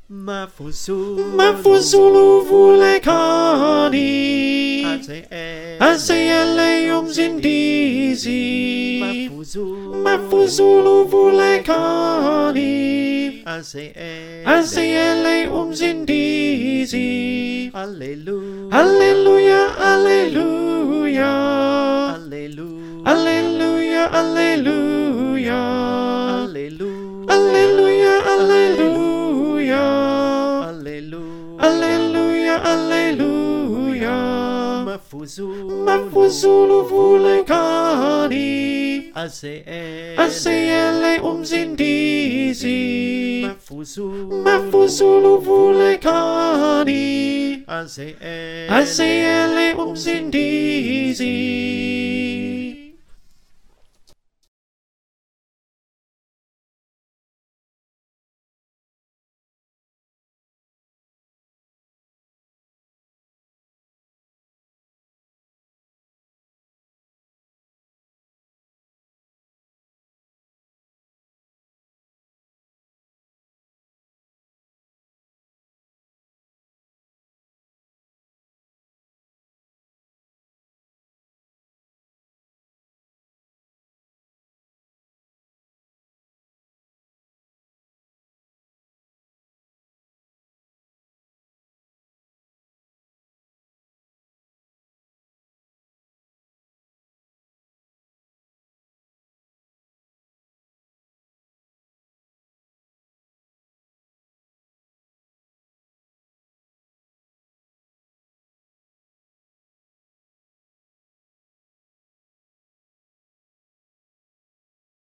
Mafuzulu vulekani Asayele umzindizi Mafuzulu vulekani Asayele umzindizi Alleluia, Alleluia, Alleluia, Alleluia, Alleluia, Alleluia, Alleluia, Alleluia, Alleluia. Mafuzulu vulekani Asayele umzindizi Mafuzulu vulekani Asayele umzindizi